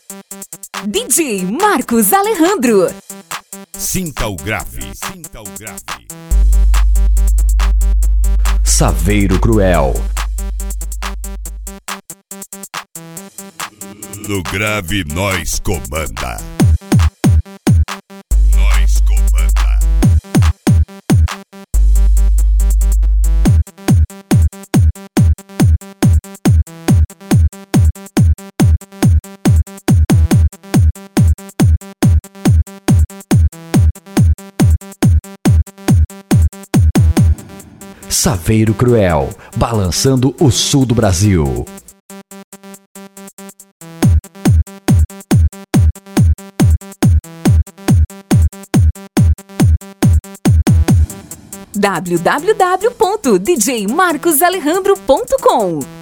DJ Marcos Alejandro. Sinta o grave, sinta o grave. Saveiro Cruel. No grave nós comanda. Nós comanda. Saveiro Cruel, balançando o sul do Brasil. www.djmarcosalejandro.com